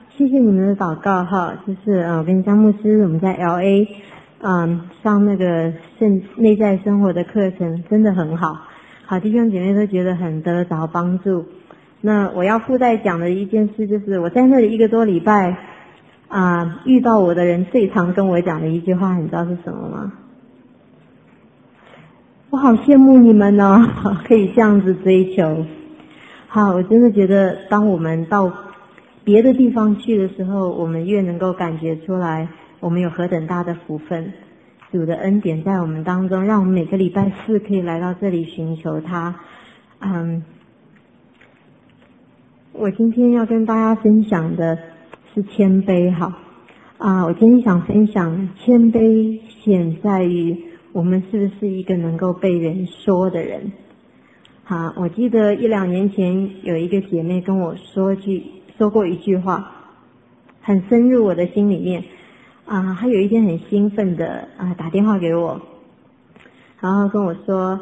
谢谢你们的祷告哈，就是我跟张牧师我们在 LA 上那个内在生活的课程真的很好，好弟兄姐妹都觉得很得着帮助。那我要附带讲的一件事就是我在那里1个多礼拜遇到我的人最常跟我讲的一句话，你知道是什么吗？我好羡慕你们哦，可以这样子追求。好，我真的觉得当我们到别的地方去的时候，我们越能够感觉出来我们有何等大的福分，主的恩典在我们当中，让我们每个礼拜4可以来到这里寻求他。我今天要跟大家分享的是谦卑哈。我今天想分享谦卑显在于我们是不是一个能够被人说的人。好，我记得1、2年前有一个姐妹跟我说过一句话，很深入我的心里面。她有一天很兴奋的打电话给我，然后跟我说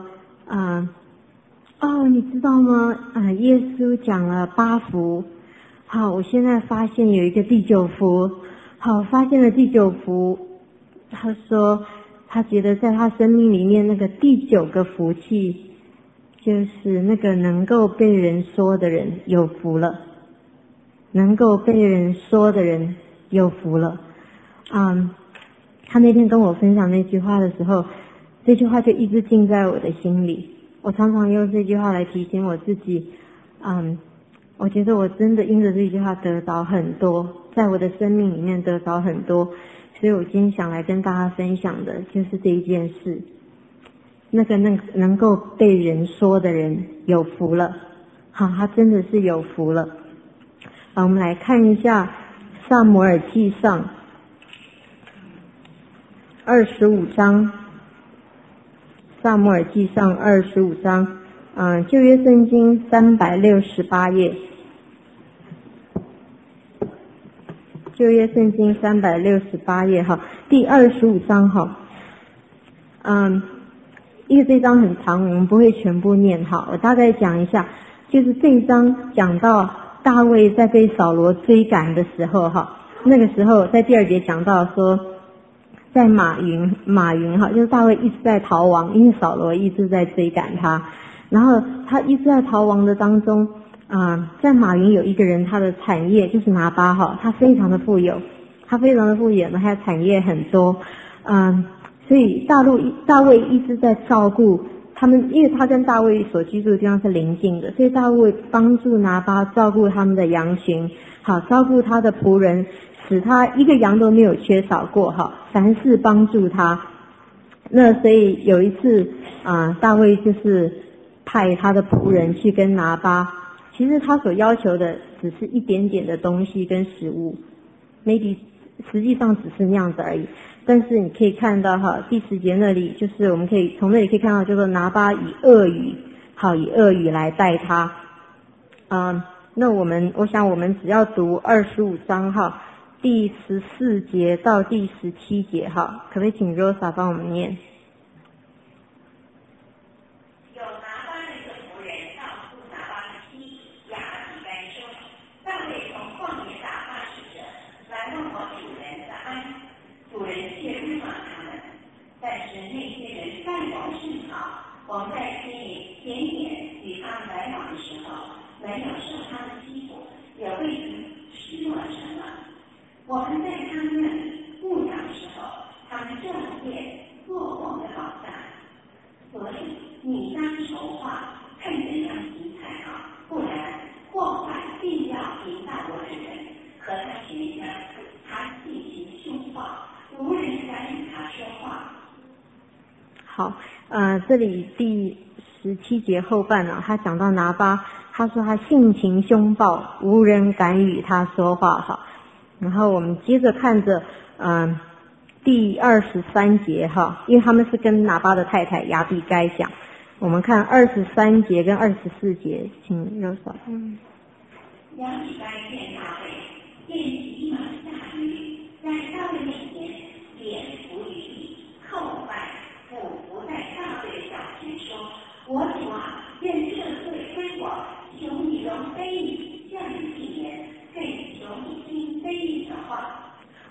你知道吗？耶稣讲了8福，好，我现在发现有一个第9福，好，发现了第9福。他说他觉得在他生命里面那个第9个福气，就是那个能够被人说的人有福了，能够被人说的人有福了。他那天跟我分享那句话的时候，这句话就一直进在我的心里。我常常用这句话来提醒我自己，我觉得我真的因着这句话得着很多，在我的生命里面得着很多，所以我今天想来跟大家分享的就是这一件事。那个能够被人说的人有福了，好，他真的是有福了。我们来看一下撒母耳记上25章，撒母耳记上25章，旧约圣经368页，旧约圣经368页哈，第25章哈，因为这一章很长，我们不会全部念哈，我大概讲一下，就是这一章讲到大卫在被扫罗追赶的时候哈，那个时候在第2节讲到说，在马云哈，就是大卫一直在逃亡，因为扫罗一直在追赶他，然后他一直在逃亡的当中，在马云有一个人，他的产业就是拿巴哈，他非常的富有，他的产业很多，所以大卫一直在照顾他们，因为他跟大卫所居住的地方是邻近的，所以大卫帮助拿巴照顾他们的羊群，好，照顾他的仆人，使他一个羊都没有缺少过哈，凡事帮助他。那所以有一次大卫就是派他的仆人去跟拿巴，其实他所要求的只是一点点的东西跟食物 ，maybe 实际上只是那样子而已。但是你可以看到哈，第10节那里就是我们可以从那里可以看到，就是拿巴以恶语来待他。那我想我们只要读25章哈，第14节到第17节哈，可不可以请 Rosa 帮我们念？ 有拿巴的一个仆人告诉拿巴的妻亚比该说，大卫从旷野打发使者来问我主人的安，主人却不骂他们。但是那些人待我甚好，我们在心里甜点与他们来往的时候，没有受他们欺负，也为此失落什么。我们在他们那里牧养的时候，他们昼夜做我们的保障。所以你当筹划，看怎样行才好，不然祸患必要临到我的人和他全家。他性情凶暴，无人敢与他说话。 好，这里第17节后半他讲到拿巴，他说他性情凶暴，无人敢与他说话哈。然后我们接着看着第23节哈，因为他们是跟拿巴的太太亚比该讲，我们看23节跟24节，请Rosa。 亚比该见大卫，便骑马下驴，在大卫面前脸伏于地，叩拜，俯伏在大卫的脚前说：“我主啊，愿这罪归我，求你容卑你，向你进言，更求你经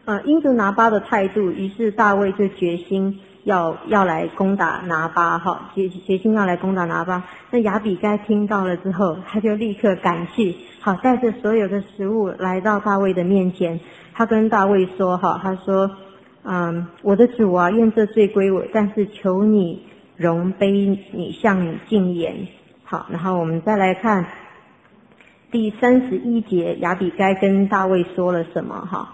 因着拿巴的态度，于是大卫就决心要来攻打拿巴哈，决心要来攻打拿巴。那亚比该听到了之后，他就立刻赶去，好，带着所有的食物来到大卫的面前。他跟大卫说哈，他说我的主啊，愿这罪归我，但是求你容卑你向你进言。好，然后我们再来看第31节，亚比该跟大卫说了什么哈？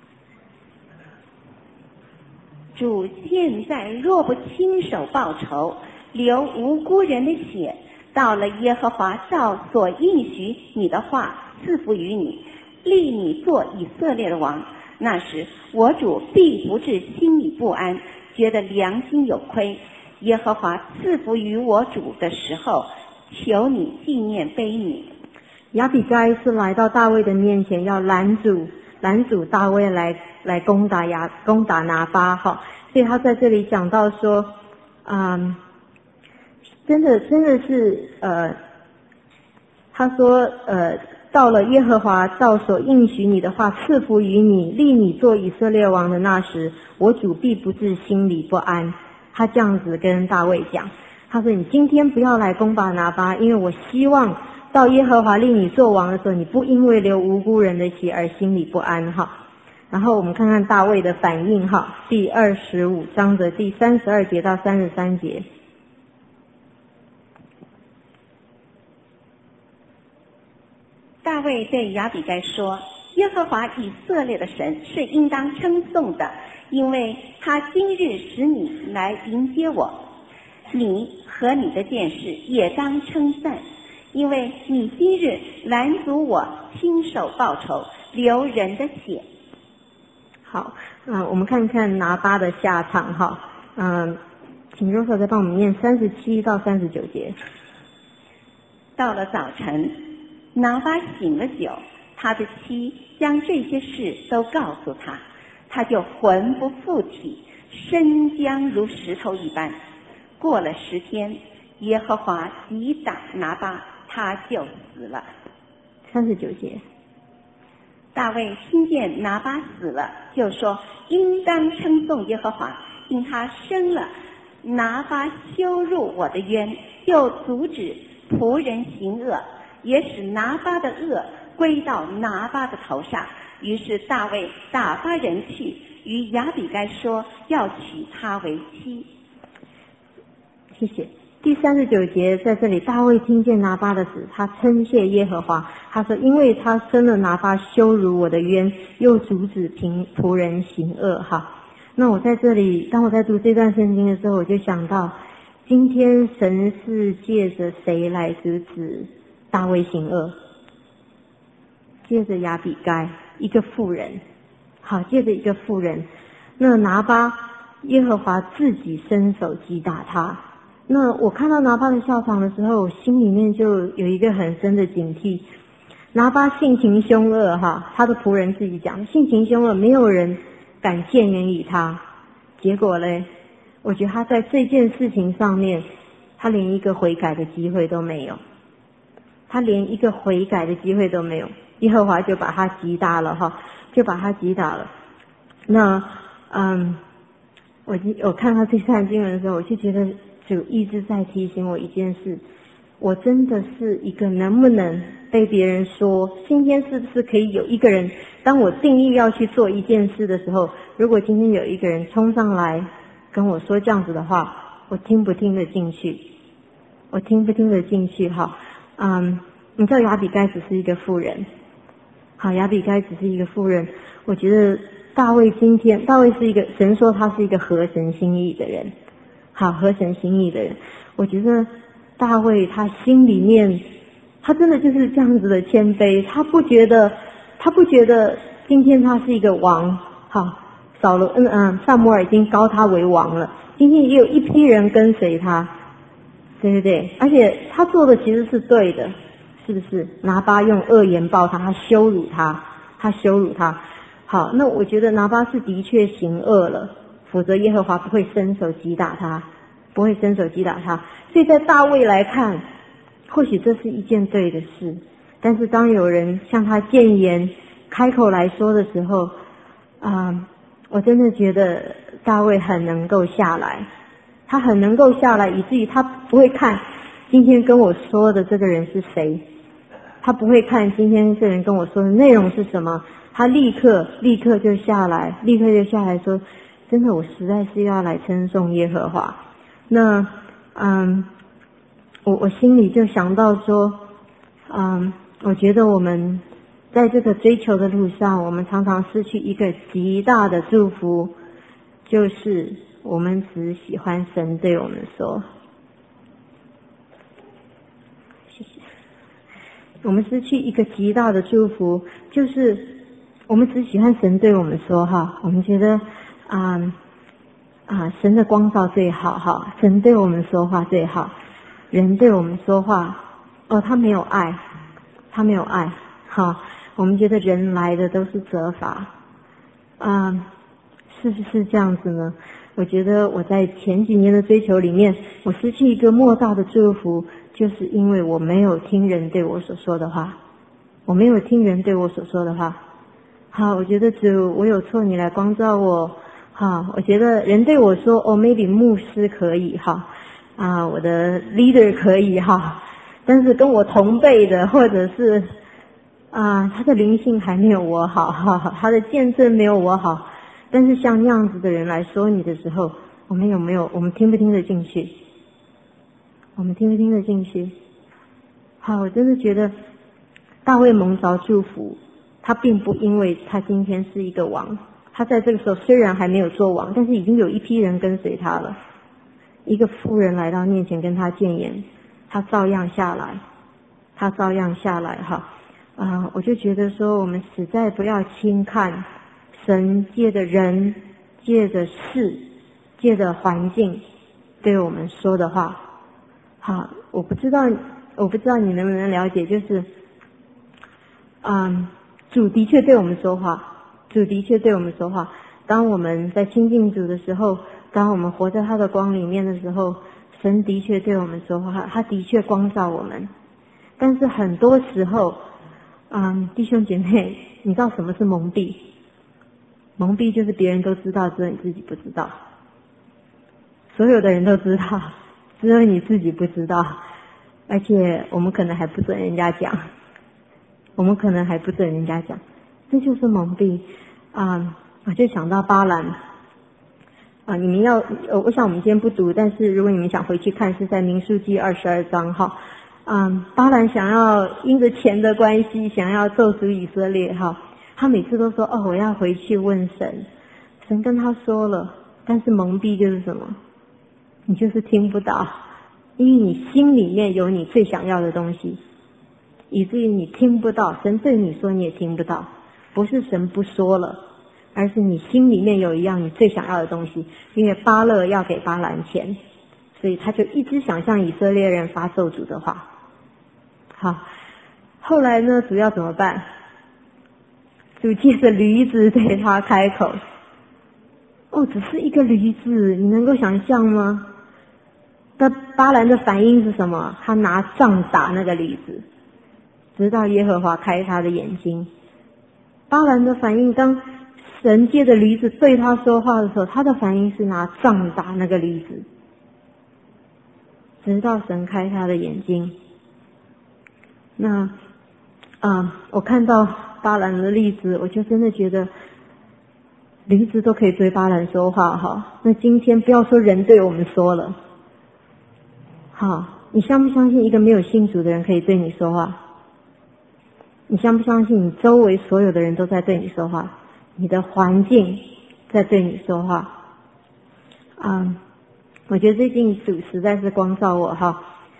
主现在若不亲手报仇，流无辜人的血，到了耶和华照所应许你的话赐福于你，立你做以色列的王，那时我主必不至心里不安，觉得良心有亏。耶和华赐福于我主的时候，求你纪念卑女。 亚比该是来到大卫的面前，要拦阻大卫来攻打拿巴哈，所以他在这里讲到说，真的是他说到了耶和华照所应许你的话赐福于你，立你做以色列王的那时，我主必不至心里不安。他这样子跟大卫讲，他说你今天不要来攻打拿巴，因为我希望到耶和华立你做王的时候，你不因为流无辜人的血而心里不安哈。然后我们看看大卫的反应哈，第25章的第32节到33节。 大卫对亚比该说，耶和华以色列的神是应当称颂的，因为他今日使你来迎接我，你和你的剑士也当称赞，因为你今日拦阻我亲手报仇，流人的血。 好，我们看看拿巴的下场哈，请Rosa再帮我们念37到39节。 到了早晨，拿巴醒了酒，他的妻将这些事都告诉他，他就魂不附体，身僵如石头一般。过了10天，耶和华击打拿巴，他就死了。 39节。 大卫听见拿巴死了，就说应当称颂耶和华，因他生了拿巴羞辱我的冤，又阻止仆人行恶，也使拿巴的恶归到拿巴的头上。于是大卫打发人去与亚比该说，要娶她为妻。 谢谢。第39节在这里，大卫听见拿巴的死，他称谢耶和华，他说因为他生了拿巴羞辱我的冤，又阻止仆人行恶哈。那我在这里，当我在读这段圣经的时候，我就想到今天神是借着谁来阻止大卫行恶？借着亚比该，一个妇人。好，借着一个妇人，那拿巴耶和华自己伸手击打他。那我看到拿巴的下场的时候，我心里面就有一个很深的警惕。拿巴性情凶恶哈，他的仆人自己讲，性情凶恶，没有人敢谏言于他。结果嘞，我觉得他在这件事情上面，他连一个悔改的机会都没有。他连一个悔改的机会都没有，耶和华就把他击打了哈，就把他击打了。那我看到这段经文的时候，我就觉得主一直在提醒我一件事，我真的是一个能不能被别人说，今天是不是可以有一个人，当我定义要去做一件事的时候，如果今天有一个人冲上来跟我说这样子的话，我听不听得进去？我听不听得进去哈？你知道亚比该只是一个妇人，好，亚比该只是一个妇人。我觉得大卫是一个神说他是一个合神心意的人，好，合神心意的人。我觉得大卫他心里面，他真的就是这样子的谦卑，他不觉得今天他是一个王，好，撒母耳已经膏他为王了，今天也有一批人跟随他，对不对？而且他做的其实是对的，是不是？拿巴用恶言报他，他羞辱他。好，那我觉得拿巴是的确行恶了，否则耶和华不会伸手击打他，所以在大卫来看，或许这是一件对的事，但是当有人向他谏言开口来说的时候， 我真的觉得大卫很能够下来，他很能够下来，以至于他不会看今天跟我说的这个人是谁，他不会看今天这人跟我说的内容是什么，他立刻就下来，说，真的，我实在是要来称颂耶和华。那我心里就想到说，我觉得我们在这个追求的路上，我们常常失去一个极大的祝福，就是我们只喜欢神对我们说。谢谢。我们失去一个极大的祝福，就是我们只喜欢神对我们说哈，我们觉得神的光照最好哈，神对我们说话最好，人对我们说话他没有爱，好，我们觉得人来的都是责罚，是不是这样子呢？我觉得我在前几年的追求里面，我失去一个莫大的祝福，就是因为我没有听人对我所说的话，好，我觉得主，我有错，你来光照我。好，我觉得人对我说maybe 牧师可以哈，我的 leader 可以哈，但是跟我同辈的或者是他的灵性还没有我好哈，他的见证没有我好，但是像那样子的人来说你的时候，我们听不听得进去？好，我真的觉得大卫蒙着祝福，他并不因为他今天是一个王，他在这个时候虽然还没有做王，但是已经有一批人跟随他了。一个妇人来到面前跟他谏言，他照样下来哈。我就觉得说，我们实在不要轻看神借的人、借的事、借的环境对我们说的话。好，我不知道你能不能了解，就是主的确对我们说话，当我们在亲近主的时候，当我们活在他的光里面的时候，神的确对我们说话，他的确光照我们。但是很多时候弟兄姐妹，你知道什么是蒙蔽？蒙蔽就是别人都知道，只有你自己不知道。所有的人都知道，只有你自己不知道，而且我们可能还不准人家讲，这就是蒙蔽。我就想到巴兰你们我想我们今天不读，但是如果你们想回去看，是在民数记22章哈。巴兰想要因着钱的关系，想要咒诅以色列哈，他每次都说我要回去问神，神跟他说了，但是蒙蔽就是什么？你就是听不到，因为你心里面有你最想要的东西，以至于你听不到，神对你说你也听不到，不是神不说了，而是你心里面有一样你最想要的东西。因为巴勒要给巴兰钱，所以他就一直想向以色列人发咒诅的话。好，后来呢，主要怎么办？主借着驴子对他开口。只是一个驴子，你能够想象吗？那巴兰的反应是什么？他拿杖打那个驴子，直到耶和华开他的眼睛。巴兰的反应，当神借着驴子对他说话的时候，他的反应是拿杖打那个驴子，直到神开他的眼睛。那我看到巴兰的例子，我就真的觉得驴子都可以对巴兰说话哈，那今天不要说人对我们说了。好，你相不相信一个没有信主的人可以对你说话？你相不相信你周围所有的人都在对你说话？你的环境在对你说话？我觉得最近主实在是光照我哈。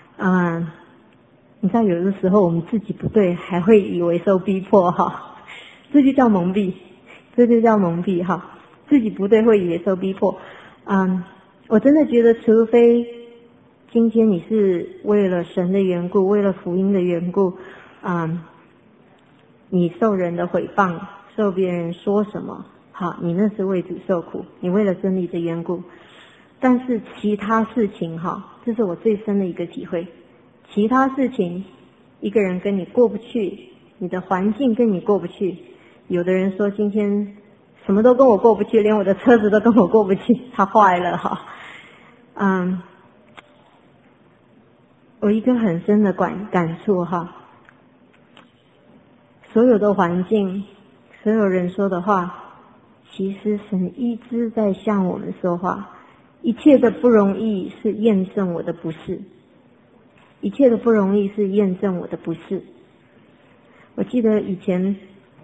你知道有的时候我们自己不对，还会以为受逼迫哈，这就叫蒙蔽哈，自己不对会以为受逼迫。我真的觉得，除非今天你是为了神的缘故，为了福音的缘故，你受人的毁谤，受别人说什么，好，你那是为主受苦，你为了真理的缘故。但是其他事情这是我最深的一个体会，其他事情一个人跟你过不去，你的环境跟你过不去，有的人说今天什么都跟我过不去，连我的车子都跟我过不去，它坏了哈。我一个很深的感触哈，所有的环境，所有人说的话，其实神一直在向我们说话。一切的不容易是验证我的不是，一切的不容易是验证我的不是。我记得以前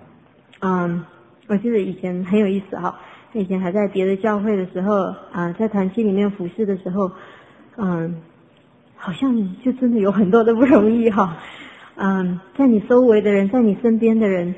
很有意思哈，以前还在别的教会的时候在团契里面服侍的时候，好像就真的有很多的不容易哈。在你周围的人，在你身边的人，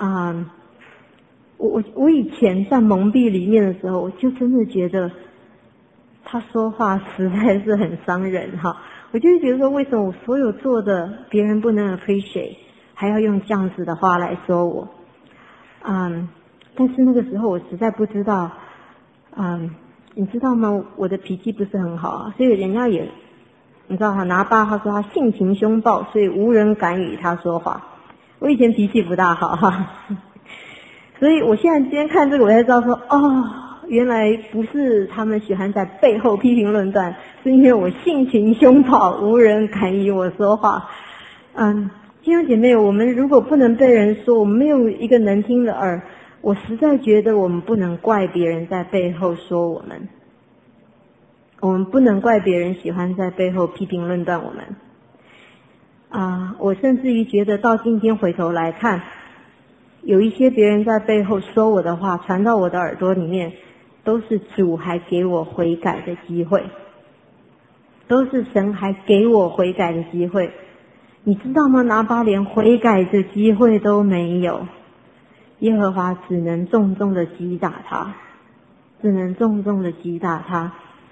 我以前在蒙蔽里面的时候，我就真的觉得他说话实在是很伤人哈。我就觉得说，为什么我所有做的别人不能 appreciate， 还要用这样子的话来说我？但是那个时候我实在不知道，你知道吗？我的脾气不是很好啊，所以人家也，你知道拿巴他说他性情凶暴，所以无人敢与他说话。我以前脾气不大好哈，所以我现在今天看这个，我才知道说，原来不是他们喜欢在背后批评论断，是因为我性情凶暴，无人敢与我说话。弟兄姐妹，我们如果不能被人说，我们没有一个能听的耳，我实在觉得我们不能怪别人在背后说我们，我们不能怪别人喜欢在背后批评论断我们。我甚至于觉得到今天回头来看，有一些别人在背后说我的话传到我的耳朵里面，都是主还给我悔改的机会，都是神还给我悔改的机会。你知道吗？拿巴连悔改的机会都没有，耶和华只能重重的击打他，只能重重的击打他。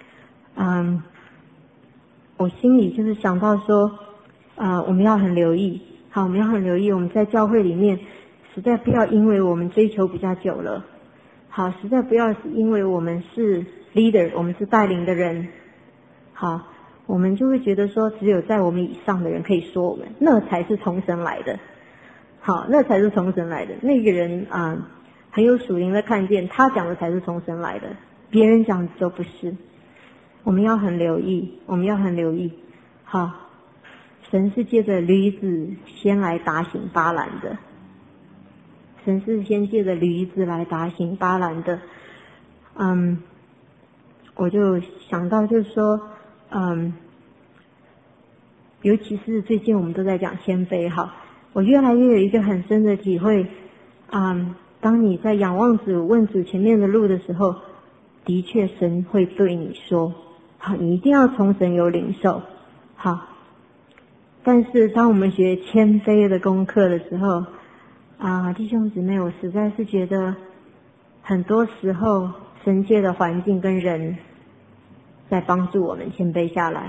我心里就是想到说，我们要很留意，好，我们要很留意，我们在教会里面，实在不要因为我们追求比较久了，好，实在不要是因为我们是 leader， 我们是带领的人，好，我们就会觉得说，只有在我们以上的人可以说我们，那才是从神来的，好，那才是从神来的。那个人很有属灵的看见，他讲的才是从神来的，别人讲的都不是。我们要很留意，我们要很留意。好，神是借着驴子先来打醒巴兰的，神是先借着驴子来打醒巴兰的。我就想到就是说，尤其是最近我们都在讲谦卑哈，我越来越有一个很深的体会，当你在仰望主问主前面的路的时候，的确神会对你说，好，你一定要从神有领受，好。但是当我们学谦卑的功课的时候，弟兄姊妹，我实在是觉得很多时候神界的环境跟人在帮助我们谦卑下来。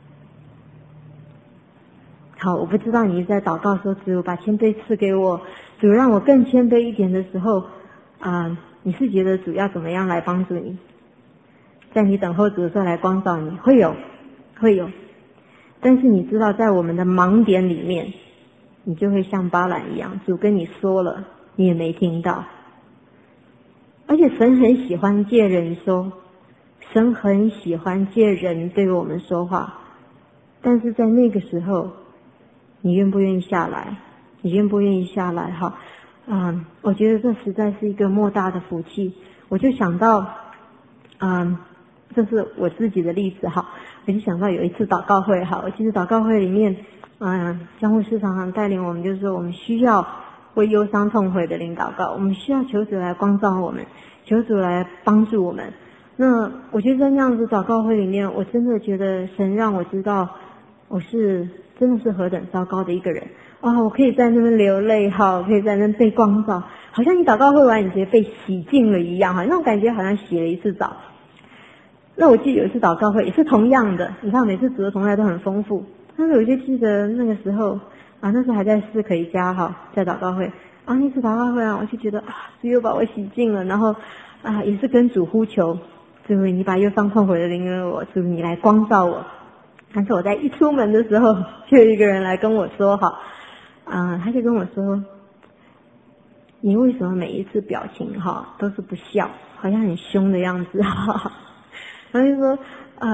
好，我不知道你在祷告说主把谦卑赐给我，主让我更谦卑一点的时候，你是觉得主要怎么样来帮助你？在你等候主的时候来光照你，会有。但是你知道在我们的盲点里面，你就会像巴兰一样，主跟你说了，你也没听到。而且神很喜欢借人说，神很喜欢借人对我们说话，但是在那个时候，你愿不愿意下来？你愿不愿意下来？哈，我觉得这实在是一个莫大的福气。我就想到，这是我自己的例子哈。我就想到有一次祷告会哈，我记得祷告会里面，江牧师常常带领我们，就是说我们需要为忧伤痛悔的灵祷告，我们需要求主来光照我们，求主来帮助我们。那我觉得在那样子祷告会里面，我真的觉得神让我知道，我是真的是何等糟糕的一个人。我可以在那边流泪哈，我可以在那边被光照，好像你祷告会完，你觉得被洗净了一样哈，那种感觉好像洗了一次澡。那我记得有一次祷告会也是同样的，你看每次主的同在都很丰富，但是我就记得那个时候那时候还在四可一家哈，在祷告会那次祷告会我就觉得主又把我洗净了，然后也是跟主呼求，主你把忧伤痛悔的灵给我，主你来光照我。但是我在一出门的时候，就有一个人来跟我说他就跟我说， 你为什么每一次表情都是不笑，好像很凶的样子哈？然后就说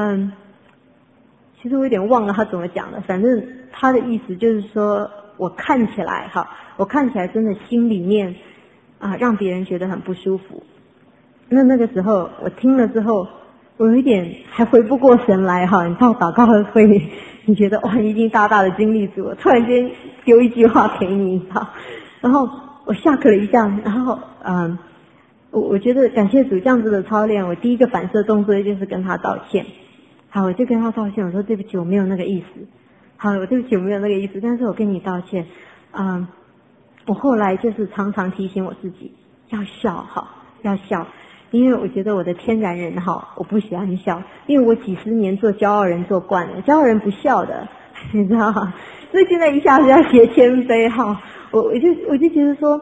其实我有点忘了他怎么讲的，反正他的意思就是说我看起来真的心里面让别人觉得很不舒服。那个时候我听了之后，我有一点还回不过神来哈。你到祷告会，你觉得哇，你已经大大的经历主了，突然间丢一句话给你然后我下课了一下，然后我觉得感谢主这样子的操练，我第一个反射动作就是跟他道歉。好，我就跟他道歉，我说对不起，我没有那个意思。好，我对不起，我没有那个意思，但是我跟你道歉。我后来就是常常提醒我自己要笑要笑，因为我觉得我的天然人我不喜欢笑，因为我几十年做骄傲人做惯了，骄傲人不笑的，你知道吗？所以现在一下子要学谦卑我就觉得说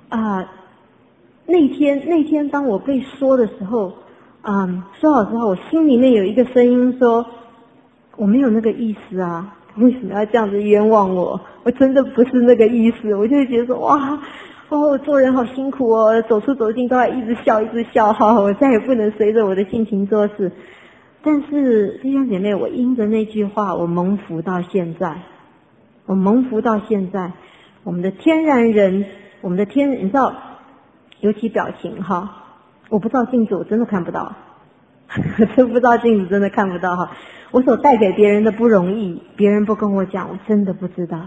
那天当我被说的时候，说老实话，我心里面有一个声音说，我没有那个意思啊，为什么要这样子冤枉我？我真的不是那个意思。我就会觉得说，我做人好辛苦哦，走出走进都要一直笑，我再也不能随着我的性情做事。但是弟兄姐妹，我因着那句话，我蒙福到现在，我们的天然人，你知道，尤其表情我不照镜子，我真的看不到。我真不照镜子，真的看不到我所带给别人的不容易，别人不跟我讲，我真的不知道。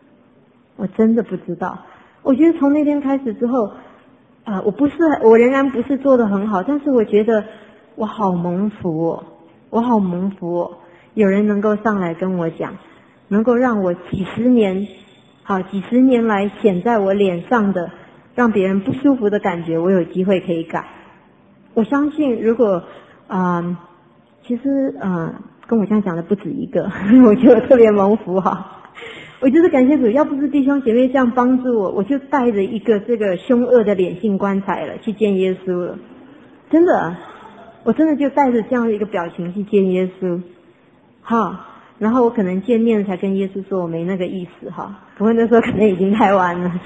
我觉得从那天开始之后，我仍然不是做得很好，但是我觉得我好蒙福哦，有人能够上来跟我讲，能够让我几十年来显在我脸上的让别人不舒服的感觉，我有机会可以改。我相信如果其实跟我这样讲的不止一个，我觉得我特别蒙福我就是感谢主，要不是弟兄姐妹这样帮助我，我就带着一个这个凶恶的脸性棺材了去见耶稣了。真的，我真的就带着这样的一个表情去见耶稣。然后我可能见面才跟耶稣说我没那个意思不过那时候可能已经太晚了。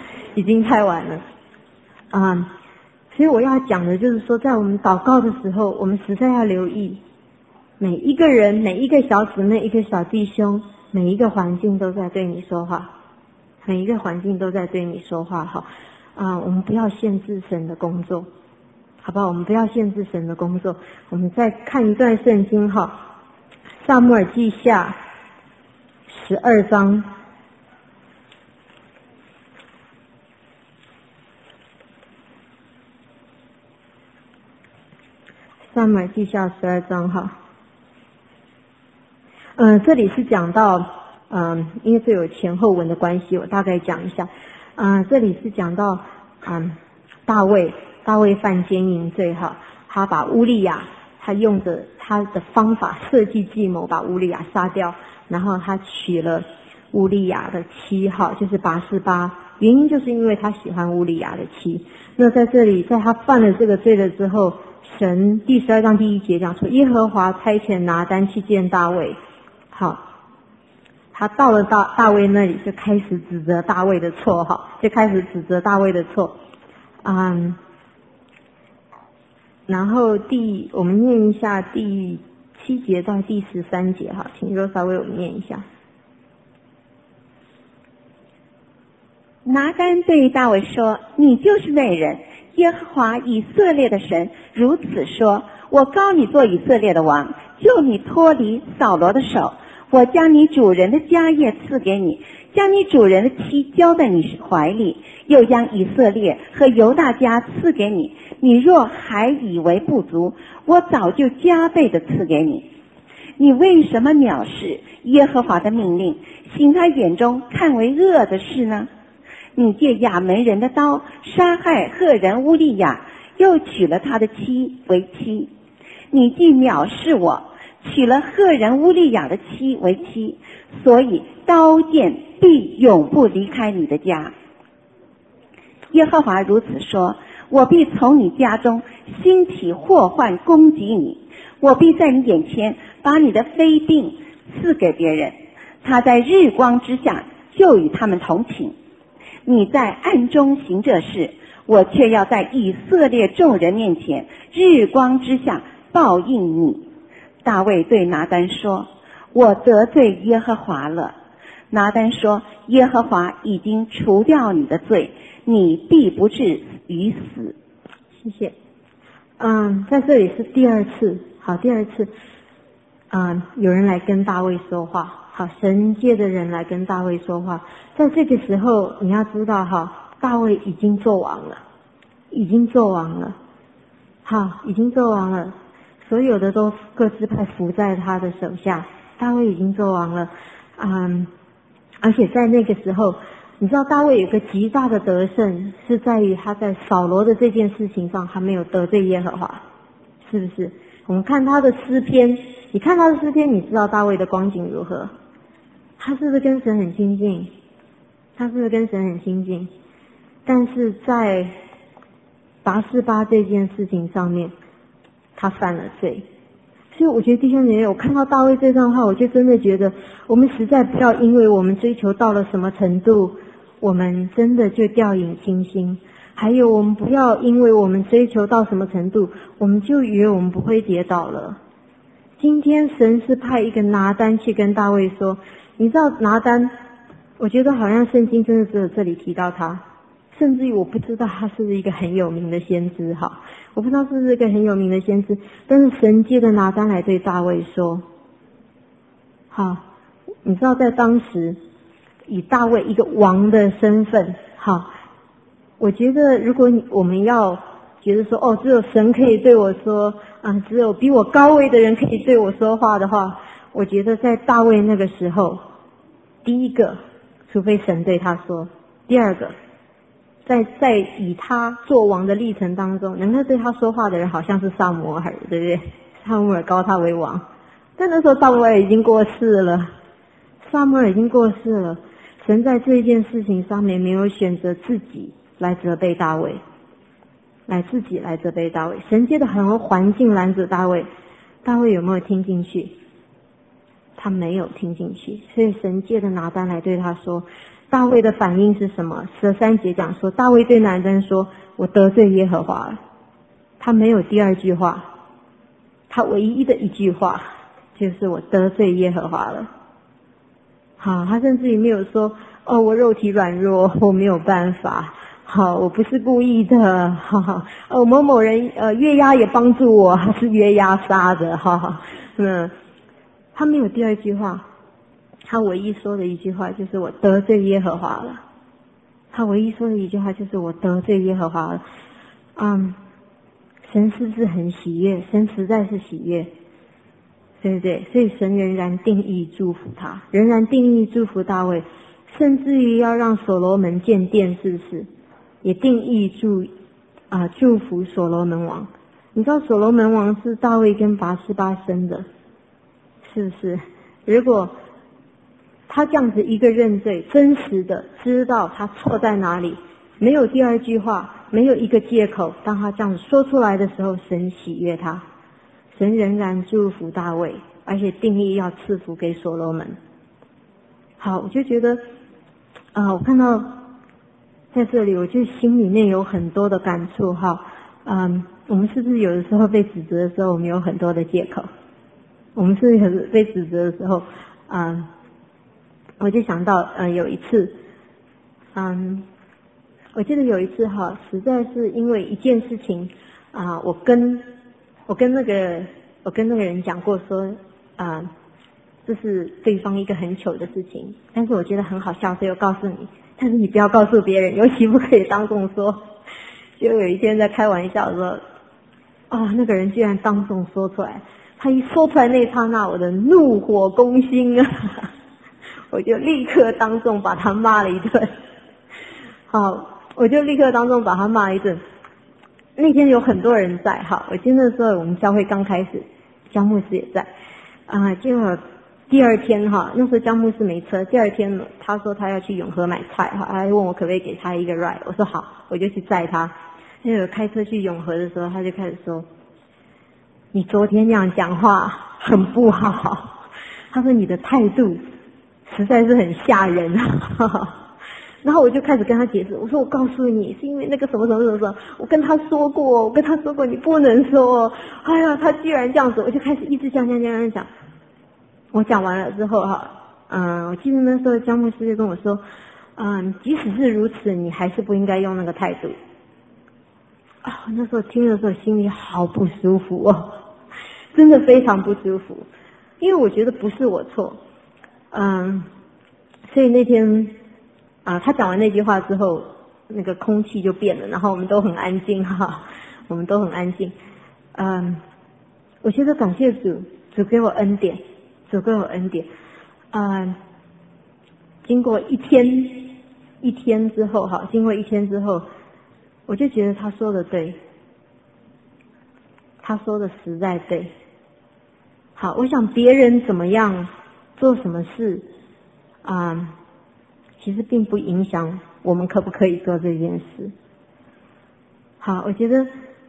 所以我要讲的就是说，在我们祷告的时候，我们实在要留意每一个人、每一个小姊妹、一个小弟兄，每一个环境都在对你说话，我们不要限制神的工作，好不好？我们不要限制神的工作。我们再看一段圣经撒母耳记下12章。撒母耳记下12章这里是讲到因为这有前后文的关系，我大概讲一下。这里是讲到大卫犯奸淫罪他把乌利亚，他用着他的方法设计计谋把乌利亚杀掉，然后他娶了乌利亚的妻就是拔示巴，原因就是因为他喜欢乌利亚的妻。那在这里，在他犯了这个罪了之后，神第12章第1节讲说，耶和华差遣拿单去见大卫。他到了大卫那里，就开始指责大卫的错然后我们念一下第7节到第13节请Rosa为我们念一下。 拿单对大卫说，你就是那人，耶和华以色列的神如此说，我膏你做以色列的王，救你脱离扫罗的手，我将你主人的家业赐给你，将你主人的妻交在你怀里，又将以色列和犹大家赐给你，你若还以为不足，我早就加倍的赐给你。你为什么藐视耶和华的命令，行他眼中看为恶的事呢？你借亚门人的刀杀害赫人乌利亚，又娶了他的妻为妻。你既藐视我，娶了赫人乌利亚的妻为妻，所以刀剑必永不离开你的家。耶和华如此说，我必从你家中兴起祸患攻击你，我必在你眼前把你的妃嫔赐给别人，他在日光之下就与他们同寝。你在暗中行这事， 我却要在以色列众人面前日光之下报应你。大卫对拿单说，我得罪耶和华了。拿单说，耶和华已经除掉你的罪，你必不至于死。 谢谢。在这里是第二次，好，第二次，有人来跟大卫说话，好，神界的人来跟大卫说话。在这个时候，你要知道，大卫已经做王了，已经做王了，好，已经做王了，所有的都各支派服在他的手下，大卫已经做王了，而且在那个时候，你知道大卫有个极大的得胜，是在于他在扫罗的这件事情上，他没有得罪耶和华，是不是？我们看他的诗篇，你看他的诗篇，你知道大卫的光景如何？他是不是跟神很亲近？他是不是跟神很亲近？但是在拔示巴这件事情上面，他犯了罪。所以我觉得弟兄姐妹，我看到大卫这段话，我就真的觉得我们实在不要因为我们追求到了什么程度，我们真的就掉以轻心。还有我们不要因为我们追求到什么程度，我们就以为我们不会跌倒了。今天神是派一个拿单去跟大卫说，你知道拿单，我觉得好像圣经真的只有这里提到他，甚至于我不知道他是一个很有名的先知，我不知道是不是一个很有名的先知，但是神借着拿单来对大卫说，你知道在当时以大卫一个王的身份，我觉得如果我们要觉得说，只有神可以对我说，只有比我高位的人可以对我说话的话，我觉得在大卫那个时候，第一个，除非神对他说；第二个，在以他做王的历程当中，能够对他说话的人好像是撒母耳，对不对？撒母耳膏他为王，但那时候撒母耳已经过世了，神在这件事情上面没有选择自己来责备大卫，神借着很多环境拦阻大卫，大卫有没有听进去？他没有听进去，所以神借着拿单来对他说，大卫的反应是什么？13节讲说，大卫对拿单说，我得罪耶和华了。他没有第二句话，他唯一的一句话就是我得罪耶和华了。他甚至于没有说，我肉体软弱，我没有办法，我不是故意的，某某人约押也帮助我，他是约押杀的，他没有第二句话，他唯一说的一句话就是我得罪耶和华了。神是不是很喜悦？神实在是喜悦，对不对？所以神仍然定义祝福他，仍然定义祝福大卫，甚至于要让所罗门建殿，是不是？也定义祝福所罗门王。你知道所罗门王是大卫跟拔示巴生的，是不是？如果他这样子一个认罪，真实的知道他错在哪里，没有第二句话，没有一个借口，当他这样子说出来的时候，神喜悦他，神仍然祝福大卫，而且定义要赐福给所罗门。好，我就觉得我看到在这里，我就心里面有很多的感触。我们是不是有的时候被指责的时候，我们有很多的借口？我们是不是被指责的时候，我就想到有一次，我记得有一次实在是因为一件事情我跟那个人讲过说这是对方一个很糗的事情，但是我觉得很好笑，所以我告诉你，但是你不要告诉别人，尤其不可以当众说。就有一天在开玩笑的时候，那个人居然当众说出来，他一说出来那一刹那，我的怒火攻心我就立刻当众把他骂了一顿。那天有很多人在，我记得那时候我们教会刚开始，江牧师也在结果第二天那时候江牧师没车，第二天他说他要去永和买菜他还问我可不可以给他一个 ride， 我说好，我就去载他。那个开车去永和的时候，他就开始说，你昨天那样讲话很不好，他说你的态度实在是很吓人然后我就开始跟他解释，我说我告诉你，是因为那个什么什么什么什么，我跟他说过你不能说。哎呀，他居然这样子，我就开始一直讲。我讲完了之后我记得那时候江牧师就跟我说，即使是如此，你还是不应该用那个态度。那时候听的时候心里好不舒服哦，真的非常不舒服，因为我觉得不是我错。所以那天他讲完那句话之后，那个空气就变了，然后我们都很安静我们都很安静。我觉得感谢主给我恩典，经过一天之后我就觉得他说的对，他说的实在对。好，我想别人怎么样做什么事其实并不影响我们可不可以做这件事。好，我觉得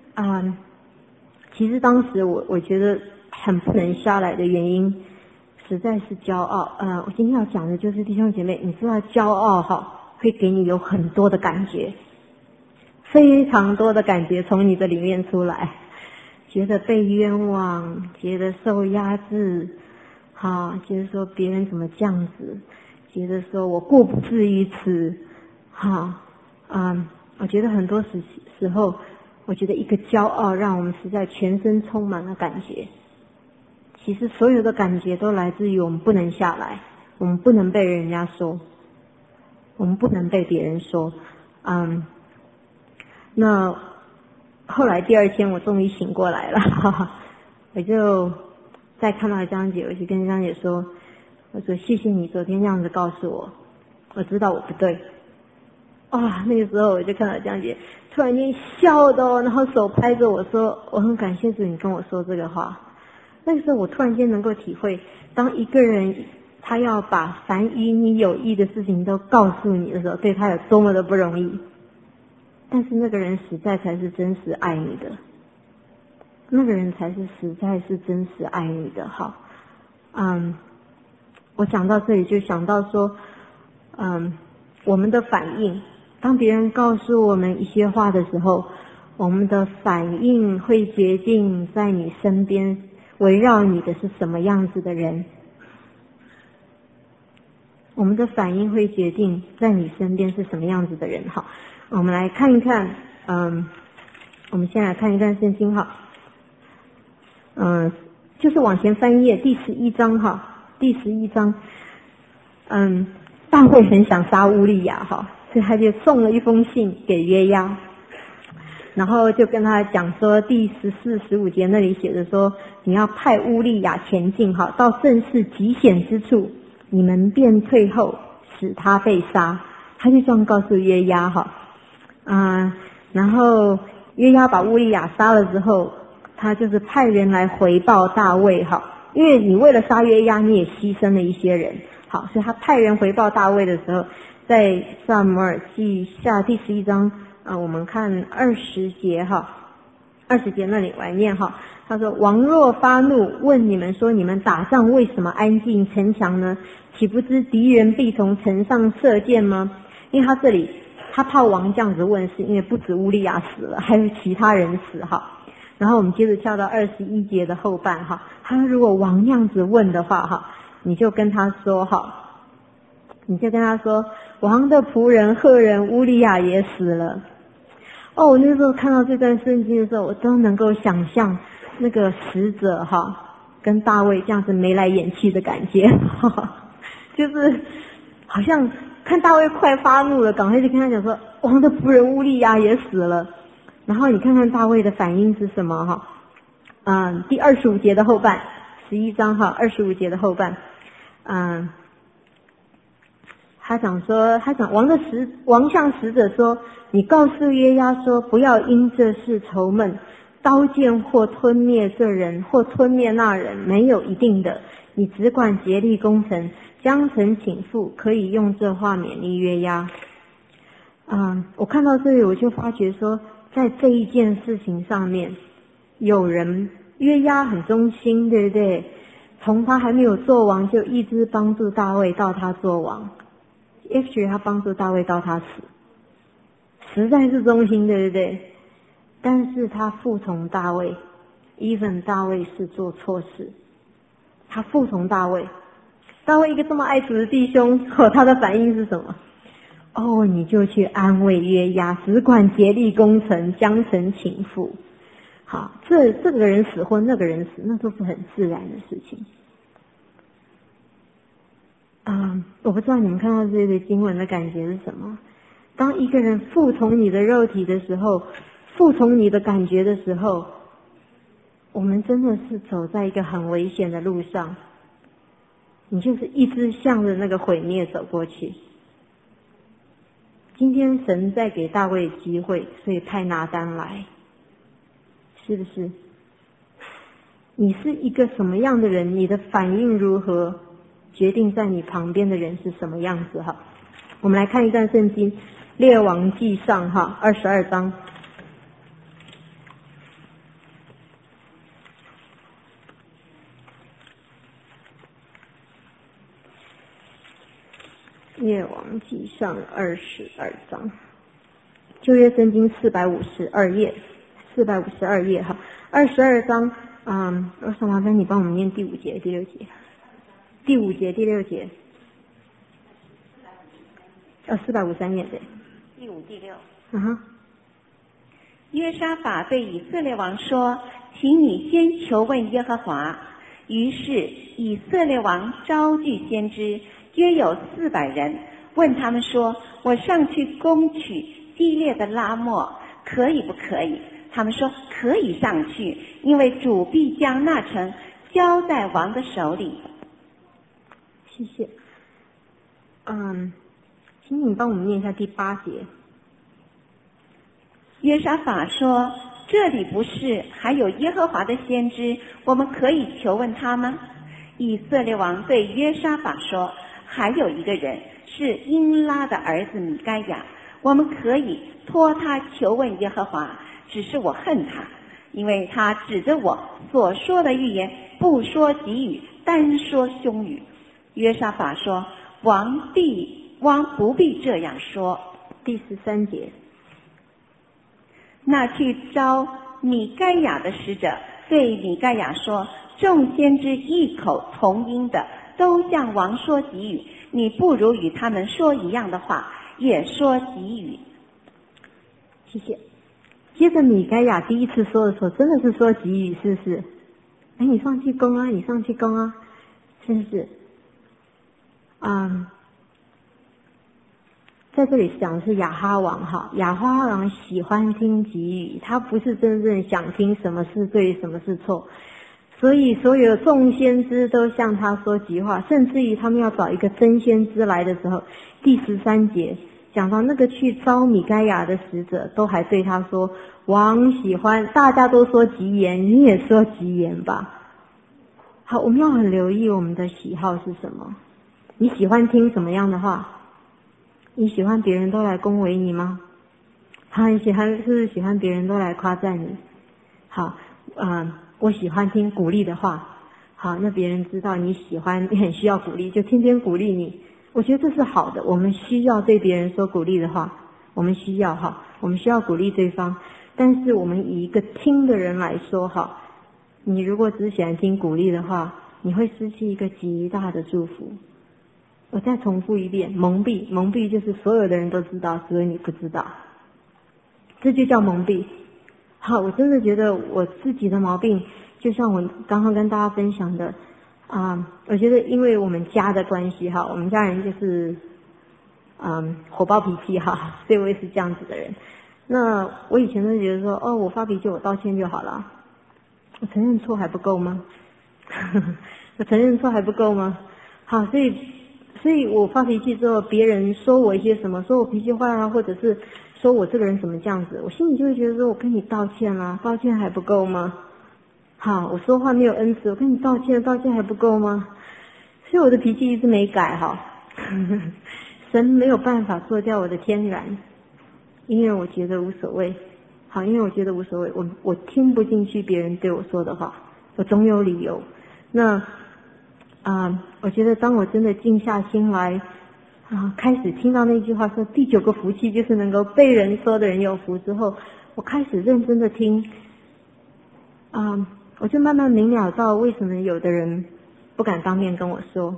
其实当时我觉得很不能下来的原因实在是骄傲。我今天要讲的就是弟兄姐妹，你知道骄傲会给你有很多的感觉，非常多的感觉从你的里面出来，觉得被冤枉，觉得受压制，觉得说别人怎么这样子，觉得说我过不至于此，我觉得很多时候，我觉得一个骄傲让我们实在全身充满了感觉。其实所有的感觉都来自于我们不能下来，我们不能被人家说，我们不能被别人说。那后来第二天我终于醒过来了，我就再看到江姐，我就跟江姐说，我说谢谢你昨天这样子告诉我，我知道我不对。那个时候我就看到江姐突然间笑的然后手拍着我说，我很感谢主你跟我说这个话。那个时候我突然间能够体会，当一个人他要把凡与你有益的事情都告诉你的时候，对他有多么的不容易。但是那个人实在才是真实爱你的，那个人才是实在是真实爱你的。好，我讲到这里就想到说，我们的反应，当别人告诉我们一些话的时候，我们的反应会决定在你身边围绕你的是什么样子的人。我们的反应会决定在你身边是什么样子的人。好，我们来看一看，我们先来看一段圣经就是往前翻页第11章第11章，大卫很想杀乌利亚所以他就送了一封信给约押，然后就跟他讲说，第14、15节那里写着说，你要派乌利亚前进到正是极险之处，你们便退后，使他被杀。他就这样告诉约押然后约押把乌利亚杀了之后，他就是派人来回报大卫因为你为了杀约押，你也牺牲了一些人，所以他派人回报大卫的时候，在撒母耳记下第11章我们看20节20节那里我来念他说，王若发怒问你们说，你们打仗为什么安静城墙呢？岂不知敌人必从城上射箭吗？因为他这里他怕王这样子问，是因为不止乌利亚死了，还有其他人死然后我们接着跳到21节的后半他说如果王这样子问的话你就跟他说王的仆人赫人乌利亚也死了。我那时候看到这段圣经的时候，我都能够想象那个使者跟大卫这样子眉来眼去的感觉就是好像看大卫快发怒了，赶快就跟他讲说，王的仆人乌利亚也死了。然后你看看大卫的反应是什么第25节的后半，11章25节的后半，他讲王向使者说，你告诉约押说，不要因这事愁闷，刀剑或吞灭这人或吞灭那人没有一定的，你只管竭力攻城，将城倾覆，可以用这话勉励约押。我看到这里我就发觉说，在这一件事情上面，有人约押很忠心，对不对？从他还没有做王就一直帮助大卫到他做王。 actually 他帮助大卫到他死，实在是忠心，对不对？但是他服从大卫 ，even 大卫是做错事，他服从大卫。大卫一个这么爱主的弟兄，他的反应是什么？哦，你就去安慰约押，只管竭力攻城，将城倾覆。好，这个人死或那个人死，那都是很自然的事情。我不知道你们看到这个经文的感觉是什么？当一个人服从你的肉体的时候，服从你的感觉的时候，我们真的是走在一个很危险的路上。你就是一直向着那个毁灭走过去。今天神在给大卫机会，所以派拿单来，是不是？你是一个什么样的人，你的反应如何，决定在你旁边的人是什么样子哈。我们来看一段圣经，列王纪上哈22章。列王纪上22章，旧约圣经452页，452页哈，22章我想麻烦你帮我们念第5节、第6节，第5节、第6节，453页对， 第5、第6。 约沙法对以色列王说：“请你先求问耶和华。”于是以色列王招聚先知，约有400人，问他们说：“我上去攻取基列的拉末，可以不可以？”他们说：“可以上去，因为主必将那城交在王的手里。” 谢谢。请你帮我们念一下第8节。 约沙法说：“这里不是还有耶和华的先知，我们可以求问他吗？”以色列王对约沙法说：“还有一个人是英拉的儿子米该亚，我们可以托他求问耶和华，只是我恨他，因为他指着我所说的预言不说吉语，单说凶语。”约沙法说：“王不必这样说。” 第13节。 那去招米该亚的使者对米该亚说：“众先知异口同音的都向王说吉语，你不如与他们说一样的话，也说吉语。” 谢谢。接着米该亚第一次说的时候，真的是说吉语，是不是？你上去攻啊，你上去攻啊，是不是？在这里讲的是亚哈王哈，亚哈王喜欢听吉语，他不是真正想听什么是对，什么是错，所以所有众先知都向他说吉话，甚至于他们要找一个真先知来的时候，第13节讲到那个去招米该亚的使者都还对他说：“王喜欢，大家都说吉言，你也说吉言吧。”好，我们要很留意我们的喜好是什么。你喜欢听什么样的话？你喜欢别人都来恭维你吗？你喜欢是不是喜欢别人都来夸赞你？好，我喜欢听鼓励的话。好，那别人知道你喜欢，你很需要鼓励，就天天鼓励你。我觉得这是好的，我们需要对别人说鼓励的话，我们需要鼓励对方。但是我们以一个听的人来说，你如果只喜欢听鼓励的话，你会失去一个极大的祝福。我再重复一遍，蒙蔽就是所有的人都知道，只有你不知道，这就叫蒙蔽。好，我真的觉得我自己的毛病，就像我刚刚跟大家分享的我觉得因为我们家的关系我们家人就是火爆脾气所以我也是这样子的人。那我以前都觉得说我发脾气我道歉就好了，我承认错还不够吗？我承认错还不够吗？好，所以我发脾气之后，别人说我一些什么，说我脾气坏啊，或者是说我这个人怎么这样子，我心里就会觉得说我跟你道歉啦，道歉还不够吗？好，我说话没有恩慈，我跟你道歉，道歉还不够吗？所以我的脾气一直没改神没有办法做掉我的天然，因为我觉得无所谓。好，因为我觉得无所谓，我听不进去别人对我说的话，我总有理由。那我觉得当我真的静下心来开始听到那句话说第9个福气就是能够被人说的人有福之后，我开始认真的听，我就慢慢明了到为什么有的人不敢当面跟我说。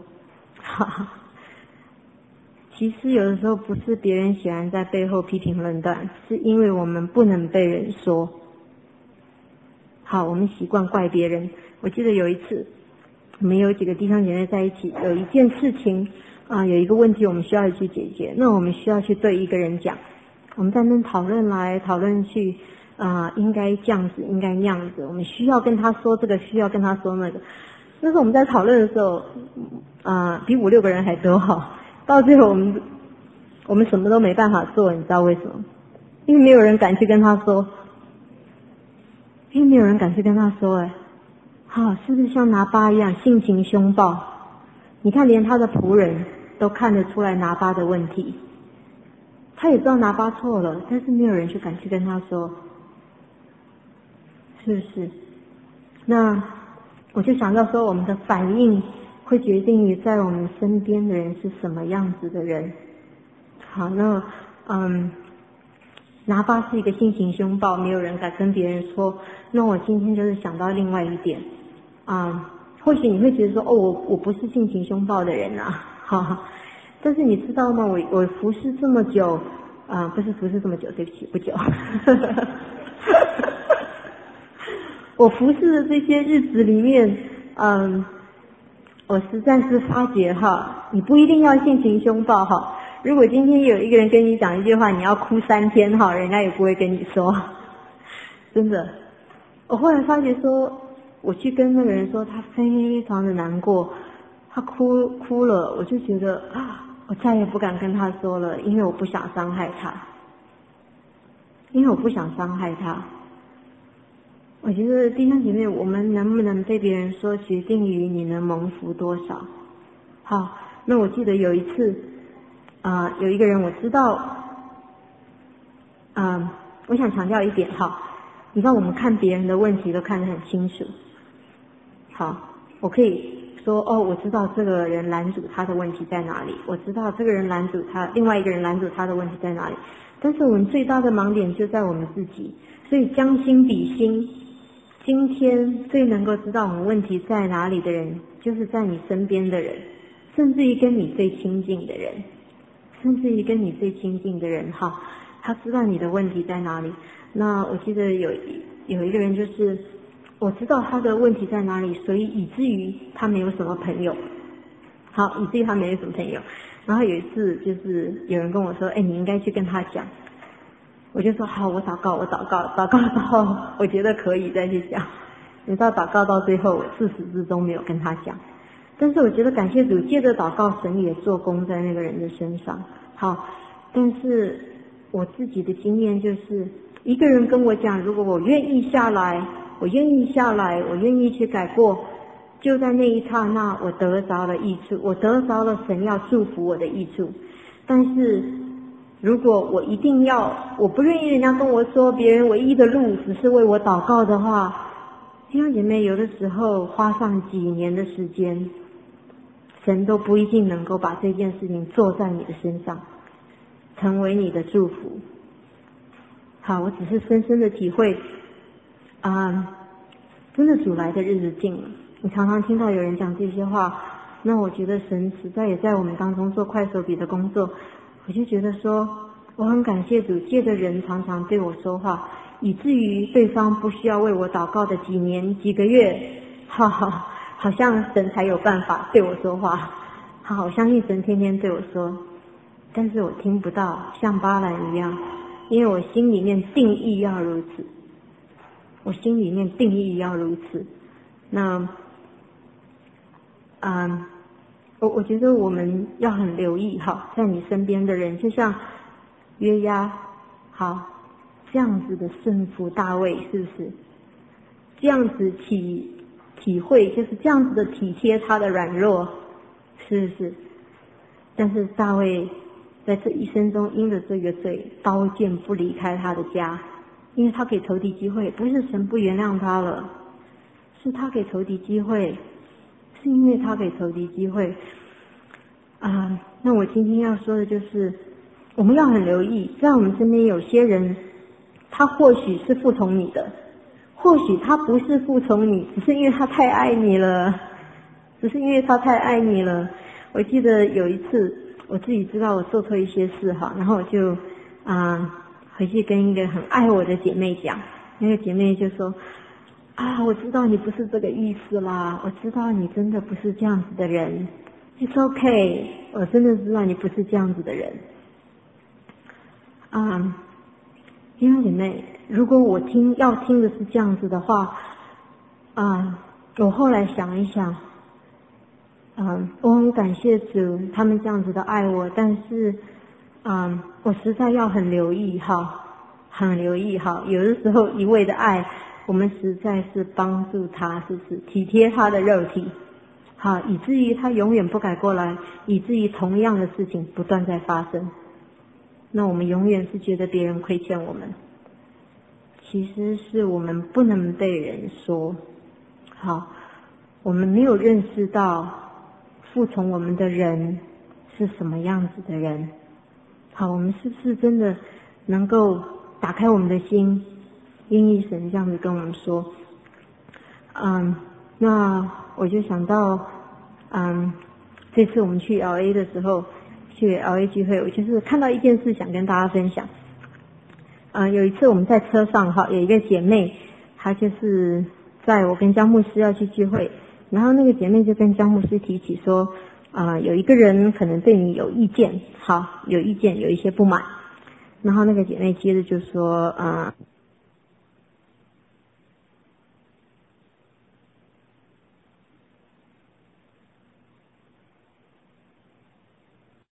其实有的时候不是别人喜欢在背后批评论断，是因为我们不能被人说。好，我们习惯怪别人。我记得有一次我们有几个弟兄姐妹在一起，有一件事情有一个问题我们需要去解决，那我们需要去对一个人讲，我们在那讨论来讨论去应该这样子应该那样子，我们需要跟他说这个，需要跟他说那个。那时候我们在讨论的时候比5、6个人还多到最后我们什么都没办法做，你知道为什么？因为没有人敢去跟他说，是不是像拿巴一样性情凶暴？你看连他的仆人都看得出来拿巴的问题，他也知道拿巴错了，但是没有人去敢去跟他说，是不是？那我就想到说，我们的反应会决定于在我们身边的人是什么样子的人。好，那拿巴是一个性情凶暴，没有人敢跟别人说。那我今天就是想到另外一点或许你会觉得说我不是性情凶暴的人但是你知道吗？我服侍这么久不是服侍这么久，对不起，不久我服侍的这些日子里面我实在是发觉你不一定要性情凶暴如果今天有一个人跟你讲一句话，你要哭3天人家也不会跟你说，真的。我后来发觉说，我去跟那个人说，他非常的难过，他哭了，我就觉得我再也不敢跟他说了，因为我不想伤害他，我觉得弟兄姐妹，我们能不能被别人说，决定于你能蒙福多少。好，那我记得有一次有一个人我知道我想强调一点你知道我们看别人的问题都看得很清楚。好，我可以说我知道这个人拦阻他的问题在哪里，我知道这个人拦阻他，另外一个人拦阻他的问题在哪里，但是我们最大的盲点就在我们自己。所以将心比心，今天最能够知道我们问题在哪里的人，就是在你身边的人，甚至于跟你最亲近的人，他知道你的问题在哪里。那我记得有一个人，就是我知道他的问题在哪里，所以以至于他没有什么朋友。然后有一次就是有人跟我说，你应该去跟他讲。我就说好，我祷告到我觉得可以再去讲。你知道祷告到最后，我自始至终没有跟他讲。但是我觉得感谢主，借着祷告，神也做工在那个人的身上。好，但是我自己的经验就是，一个人跟我讲，如果我愿意下来，我愿意去改过，就在那一刹那，我得着了益处，我得着了神要祝福我的益处。但是如果我不愿意人家跟我说，别人唯一的路只是为我祷告的话，弟兄姐妹，有的时候花上几年的时间，神都不一定能够把这件事情做在你的身上，成为你的祝福。好，我只是深深的体会真的主来的日子近了。你常常听到有人讲这些话，那我觉得神实在也在我们当中做快手笔的工作。我就觉得说，我很感谢主，借着人常常对我说话，以至于对方不需要为我祷告的几年几个月，好像神才有办法对我说话。我相信神天天对我说，但是我听不到，像巴兰一样，因为我心里面定义要如此。那我觉得我们要很留意在你身边的人，就像约押这样子的顺服大卫，是不是？这样子体会，就是这样子的体贴他的软弱，是不是？但是大卫在这一生中因着这个罪，刀剑不离开他的家，因为他给仇敌机会，不是神不原谅他了，是他给仇敌机会，是因为他给仇敌机会。 那我今天要说的就是，我们要很留意，在我们身边有些人，他或许是服从你的，或许他不是服从你，只是因为他太爱你了，我记得有一次，我自己知道我做错一些事哈，然后我就回去跟一个很爱我的姐妹讲，那个姐妹就说我知道你不是这个意思啦，我知道你真的不是这样子的人。It's okay， 我真的知道你不是这样子的人。弟兄姐妹，如果我要听的是这样子的话，我后来想一想，我很感谢主，他们这样子的爱我，但是，我实在要很留意哈，有的时候一味的爱，我们实在是帮助他，是不是体贴他的肉体？好，以至于他永远不改过来，以至于同样的事情不断在发生。那我们永远是觉得别人亏欠我们，其实是我们不能被人说。好，我们没有认识到服从我们的人是什么样子的人。好，我们是不是真的能够打开我们的心，愿意神这样子跟我们说？那我就想到，这次我们去 LA 的时候，去 LA 聚会，我就是看到一件事想跟大家分享。有一次我们在车上哈，有一个姐妹，她就是在我跟江牧师要去聚会，然后那个姐妹就跟江牧师提起说，有一个人可能对你有意见，有一些不满，然后那个姐妹接着就说，